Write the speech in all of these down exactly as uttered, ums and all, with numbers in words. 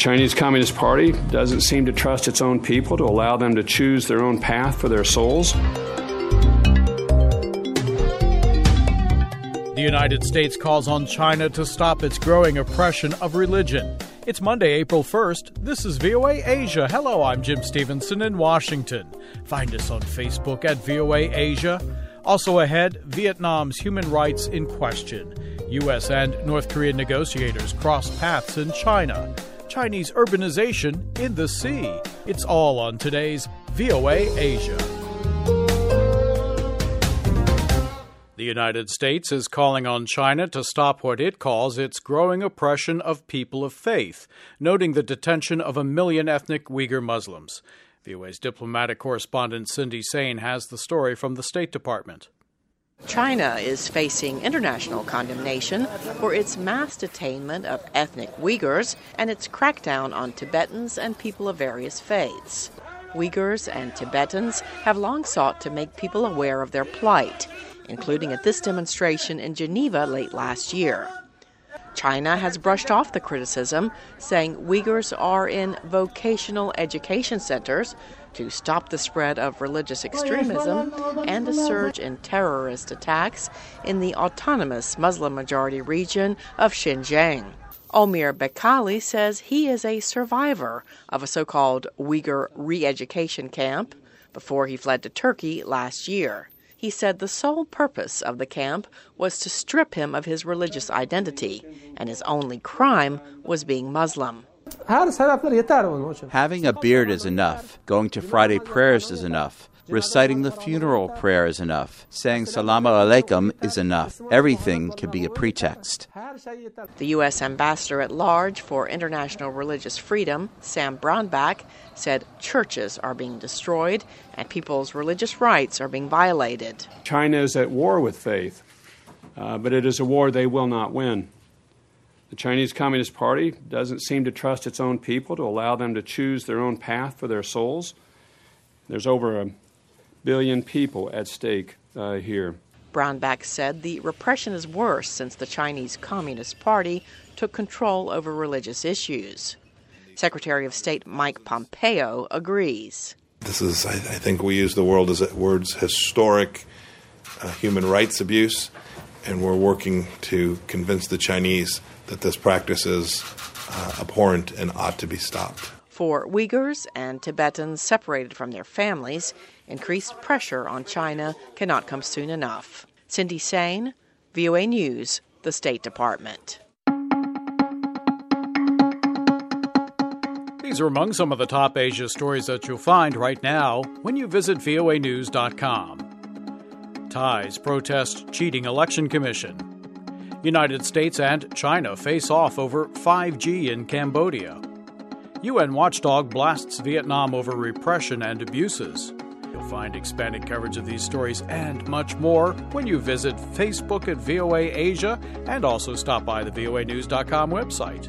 Chinese Communist Party doesn't seem to trust its own people to allow them to choose their own path for their souls. The United States calls on China to stop its growing oppression of religion. It's Monday, April first. This is V O A Asia. Hello, I'm Jim Stevenson in Washington. Find us on Facebook at V O A Asia. Also ahead, Vietnam's human rights in question. U S and North Korean negotiators cross paths in China. Chinese urbanization in the sea. It's all on today's V O A Asia. The United States is calling on China to stop what it calls its growing oppression of people of faith, noting the detention of a million ethnic Uyghur Muslims. V O A's diplomatic correspondent Cindy Sain has the story from the State Department. China is facing international condemnation for its mass detainment of ethnic Uyghurs and its crackdown on Tibetans and people of various faiths. Uyghurs and Tibetans have long sought to make people aware of their plight, including at this demonstration in Geneva late last year. China has brushed off the criticism, saying Uyghurs are in vocational education centers to stop the spread of religious extremism and a surge in terrorist attacks in the autonomous Muslim-majority region of Xinjiang. Omir Bekali says he is a survivor of a so-called Uyghur re-education camp before he fled to Turkey last year. He said the sole purpose of the camp was to strip him of his religious identity, and his only crime was being Muslim. Having a beard is enough. Going to Friday prayers is enough. Reciting the funeral prayer is enough. Saying Salaam Alaikum is enough. Everything can be a pretext. The U S Ambassador at Large for International Religious Freedom, Sam Brownback, said churches are being destroyed and people's religious rights are being violated. China is at war with faith, uh, but it is a war they will not win. The Chinese Communist Party doesn't seem to trust its own people to allow them to choose their own path for their souls. There's over a billion people at stake uh, here. Brownback said the repression is worse since the Chinese Communist Party took control over religious issues. Secretary of State Mike Pompeo agrees. This is, I, I think we use the word as words historic uh, human rights abuse, and we're working to convince the Chinese that this practice is uh, abhorrent and ought to be stopped. For Uyghurs and Tibetans separated from their families, increased pressure on China cannot come soon enough. Cindy Sain, V O A News, the State Department. These are among some of the top Asia stories that you'll find right now when you visit V O A news dot com. Thais protest cheating election commission. United States and China face off over five G in Cambodia. U N watchdog blasts Vietnam over repression and abuses. You'll find expanded coverage of these stories and much more when you visit Facebook at V O A Asia and also stop by the V O A news dot com website.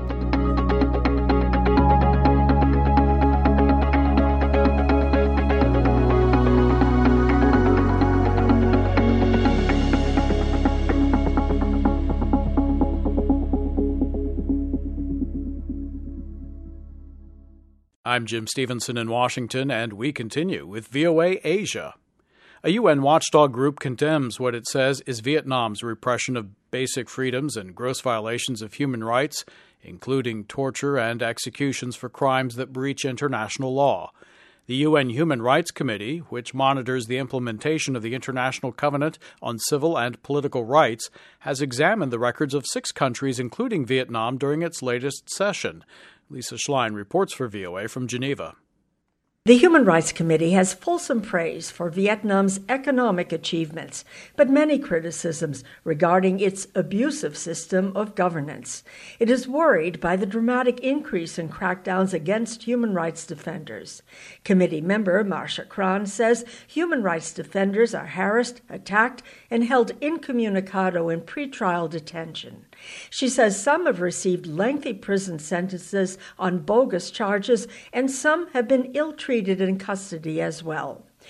I'm Jim Stevenson in Washington, and we continue with V O A Asia. A U N watchdog group condemns what it says is Vietnam's repression of basic freedoms and gross violations of human rights, including torture and executions for crimes that breach international law. The U N Human Rights Committee, which monitors the implementation of the International Covenant on Civil and Political Rights, has examined the records of six countries, including Vietnam, during its latest session. Lisa Schlein reports for V O A from Geneva. The Human Rights Committee has fulsome praise for Vietnam's economic achievements, but many criticisms regarding its abusive system of governance. It is worried by the dramatic increase in crackdowns against human rights defenders. Committee member Marcia Kran says human rights defenders are harassed, attacked, and held incommunicado in pretrial detention. She says some have received lengthy prison sentences on bogus charges, and some have been ill-treated in custody as well.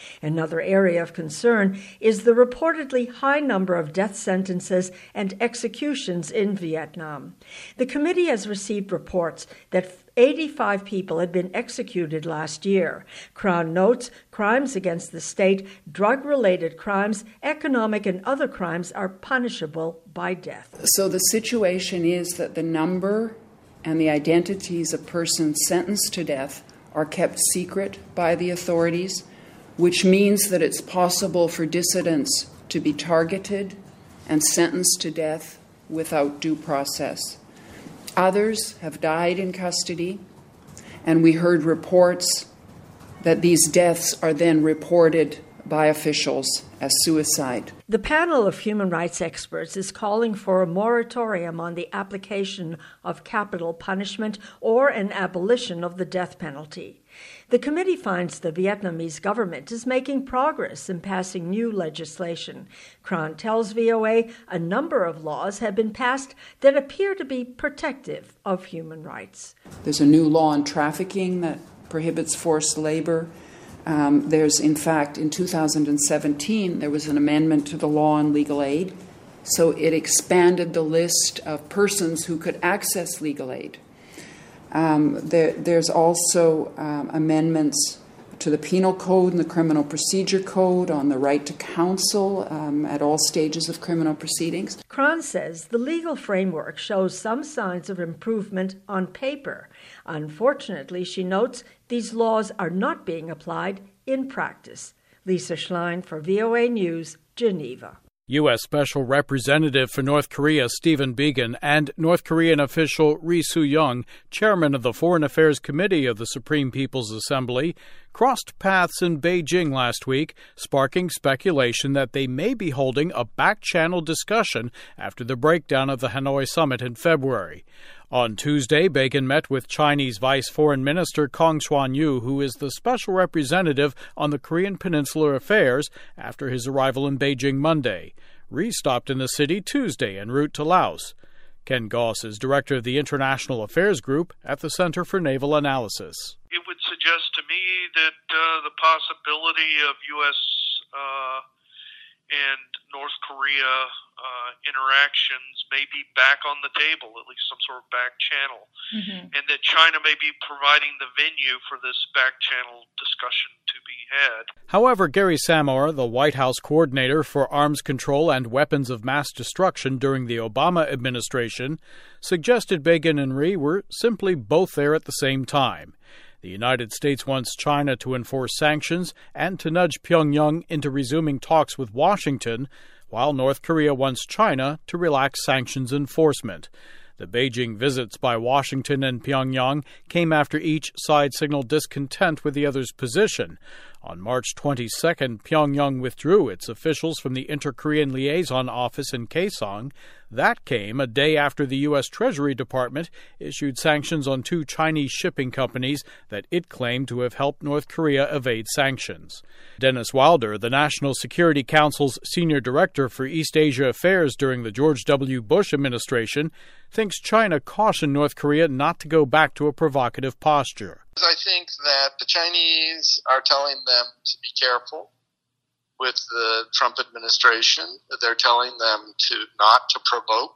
Another area of concern is the reportedly high number of death sentences and executions in Vietnam. The committee has received reports that eighty-five people had been executed last year. Crown notes crimes against the state, drug-related crimes, economic and other crimes are punishable by death. So the situation is that the number and the identities of persons sentenced to death are kept secret by the authorities, which means that it's possible for dissidents to be targeted and sentenced to death without due process. Others have died in custody, and we heard reports that these deaths are then reported by officials as suicide. The panel of human rights experts is calling for a moratorium on the application of capital punishment or an abolition of the death penalty. The committee finds the Vietnamese government is making progress in passing new legislation. Crown tells V O A a number of laws have been passed that appear to be protective of human rights. There's a new law on trafficking that prohibits forced labor. Um, there's, in fact, in two thousand seventeen, there was an amendment to the law on legal aid. So it expanded the list of persons who could access legal aid. Um, there, there's also um, amendments to the Penal Code and the Criminal Procedure Code on the right to counsel um, at all stages of criminal proceedings. Crown says the legal framework shows some signs of improvement on paper. Unfortunately, she notes, these laws are not being applied in practice. Lisa Schlein for V O A News, Geneva. U S. Special Representative for North Korea Stephen Biegun and North Korean official Ri Soo-young, chairman of the Foreign Affairs Committee of the Supreme People's Assembly, crossed paths in Beijing last week, sparking speculation that they may be holding a back-channel discussion after the breakdown of the Hanoi summit in February. On Tuesday, Biegun met with Chinese Vice Foreign Minister Kong Xuanyu, who is the special representative on the Korean Peninsular affairs, after his arrival in Beijing Monday. Ri stopped in the city Tuesday en route to Laos. Ken Goss is director of the International Affairs Group at the Center for Naval Analysis. It would suggest to me that uh, the possibility of U S uh, and North Korea uh, interactions may be back on the table, at least some sort of back channel, mm-hmm. and that China may be providing the venue for this back channel discussion to be had. However, Gary Samore, the White House coordinator for arms control and weapons of mass destruction during the Obama administration, suggested Biegun and Ri were simply both there at the same time. The United States wants China to enforce sanctions and to nudge Pyongyang into resuming talks with Washington, while North Korea wants China to relax sanctions enforcement. The Beijing visits by Washington and Pyongyang came after each side signaled discontent with the other's position. On March twenty-second, Pyongyang withdrew its officials from the Inter-Korean Liaison Office in Kaesong. That came a day after the U S. Treasury Department issued sanctions on two Chinese shipping companies that it claimed to have helped North Korea evade sanctions. Dennis Wilder, the National Security Council's senior director for East Asia Affairs during the George W. Bush administration, thinks China cautioned North Korea not to go back to a provocative posture. I think that the Chinese are telling them to be careful with the Trump administration. They're telling them to not to provoke.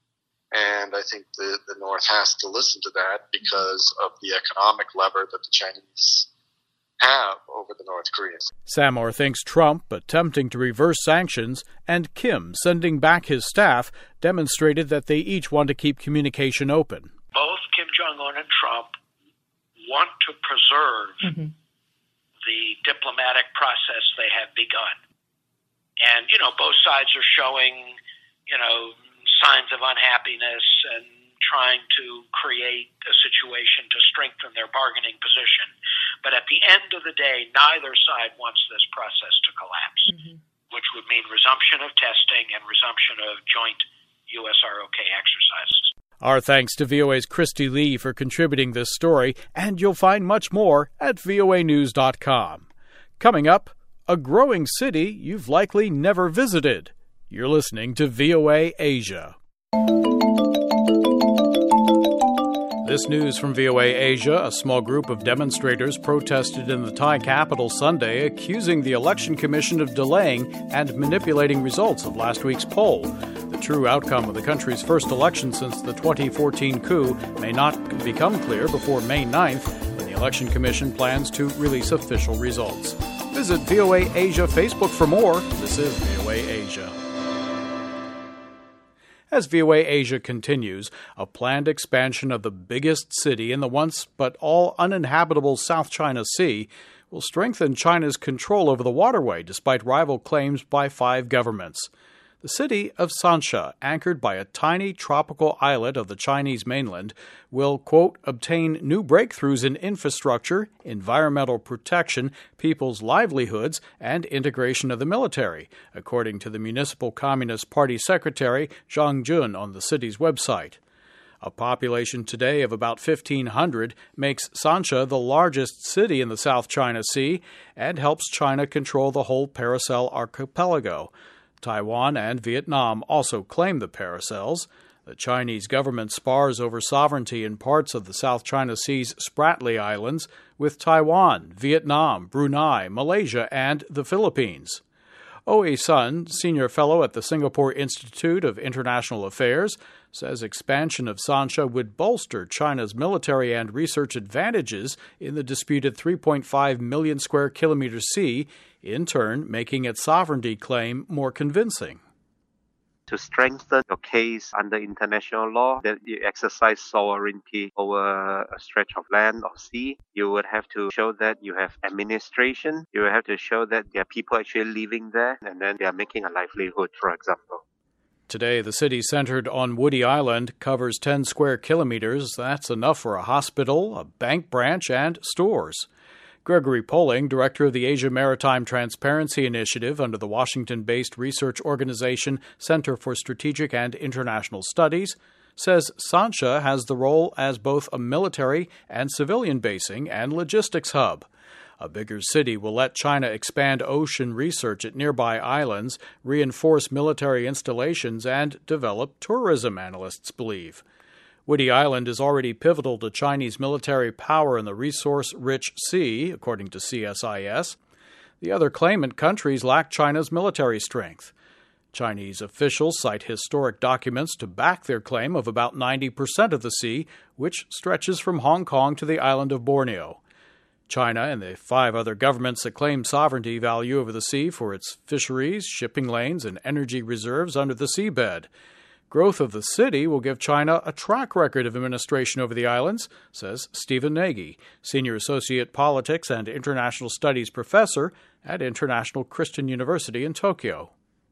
And I think the, the North has to listen to that because of the economic lever that the Chinese have over the North Koreans. Samore thinks Trump attempting to reverse sanctions and Kim sending back his staff demonstrated that they each want to keep communication open. Both Kim Jong-un and Trump want to preserve mm-hmm. the diplomatic process they have begun. And, you know, both sides are showing, you know, signs of unhappiness and trying to create a situation to strengthen their bargaining position. But at the end of the day, neither side wants this process to collapse, mm-hmm. which would mean resumption of testing and resumption of joint U S R O K exercises. Our thanks to V O A's Christy Lee for contributing this story, and you'll find much more at V O A news dot com. Coming up, a growing city you've likely never visited. You're listening to V O A Asia. This this news from V O A Asia. A small group of demonstrators protested in the Thai capital Sunday, accusing the Election Commission of delaying and manipulating results of last week's poll. The true outcome of the country's first election since the twenty fourteen coup may not become clear before May ninth, when the Election Commission plans to release official results. Visit V O A Asia Facebook for more. This is V O A Asia. As V O A Asia continues, a planned expansion of the biggest city in the once but all uninhabitable South China Sea will strengthen China's control over the waterway despite rival claims by five governments. The city of Sansha, anchored by a tiny tropical islet of the Chinese mainland, will, quote, obtain new breakthroughs in infrastructure, environmental protection, people's livelihoods, and integration of the military, according to the Municipal Communist Party Secretary Zhang Jun on the city's website. A population today of about fifteen hundred makes Sansha the largest city in the South China Sea and helps China control the whole Paracel archipelago. Taiwan and Vietnam also claim the Paracels. The Chinese government spars over sovereignty in parts of the South China Sea's Spratly Islands with Taiwan, Vietnam, Brunei, Malaysia, and the Philippines. Oei Sun, senior fellow at the Singapore Institute of International Affairs, says expansion of Sansha would bolster China's military and research advantages in the disputed three point five million square kilometer sea, in turn making its sovereignty claim more convincing. To strengthen your case under international law that you exercise sovereignty over a stretch of land or sea, you would have to show that you have administration, you would have to show that there are people actually living there, and then they are making a livelihood, for example. Today, the city centered on Woody Island covers ten square kilometers. That's enough for a hospital, a bank branch, and stores. Gregory Poling, director of the Asia Maritime Transparency Initiative under the Washington-based research organization Center for Strategic and International Studies, says Sansha has the role as both a military and civilian basing and logistics hub. A bigger city will let China expand ocean research at nearby islands, reinforce military installations, and develop tourism, analysts believe. Woody Island is already pivotal to Chinese military power in the resource-rich sea, according to C S I S. The other claimant countries lack China's military strength. Chinese officials cite historic documents to back their claim of about ninety percent of the sea, which stretches from Hong Kong to the island of Borneo. China and the five other governments that claim sovereignty value over the sea for its fisheries, shipping lanes, and energy reserves under the seabed. Growth of the city will give China a track record of administration over the islands, says Stephen Nagy, Senior Associate Politics and International Studies Professor at International Christian University in Tokyo.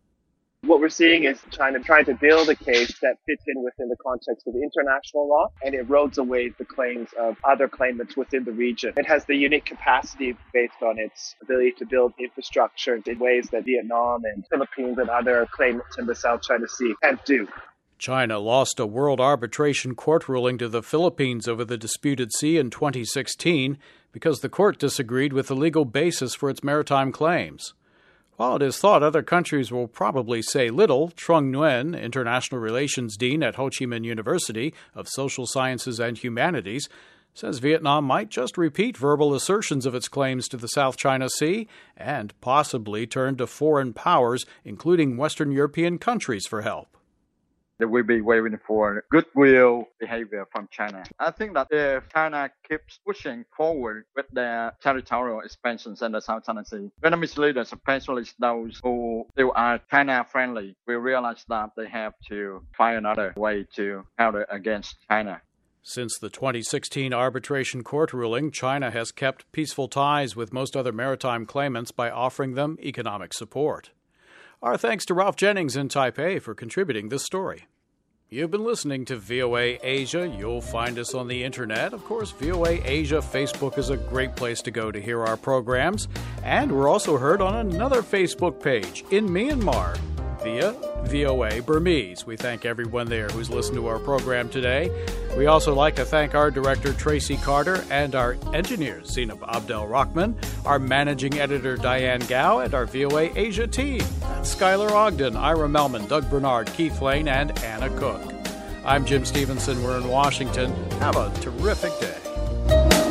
What we're seeing is China trying to build a case that fits in within the context of international law and erodes away the claims of other claimants within the region. It has the unique capacity based on its ability to build infrastructure in ways that Vietnam and Philippines and other claimants in the South China Sea can't do. China lost a World Arbitration Court ruling to the Philippines over the disputed sea in twenty sixteen because the court disagreed with the legal basis for its maritime claims. While it is thought other countries will probably say little, Trung Nguyen, International Relations Dean at Ho Chi Minh University of Social Sciences and Humanities, says Vietnam might just repeat verbal assertions of its claims to the South China Sea and possibly turn to foreign powers, including Western European countries, for help. They will be waiting for goodwill behavior from China. I think that if China keeps pushing forward with their territorial expansions in the South China Sea, Vietnamese leaders, especially those who still are China-friendly, will realize that they have to find another way to counter against China. Since the twenty sixteen arbitration court ruling, China has kept peaceful ties with most other maritime claimants by offering them economic support. Our thanks to Ralph Jennings in Taipei for contributing this story. You've been listening to V O A Asia. You'll find us on the internet. Of course, V O A Asia Facebook is a great place to go to hear our programs. And we're also heard on another Facebook page in Myanmar via V O A Burmese. We thank everyone there who's listened to our program today. We also like to thank our director, Tracy Carter, and our engineers, Zainab Abdel Rahman, our managing editor, Diane Gao, and our V O A Asia team. That's Skylar Ogden, Ira Melman, Doug Bernard, Keith Lane, and Anna Cook. I'm Jim Stevenson. We're in Washington. Have a terrific day.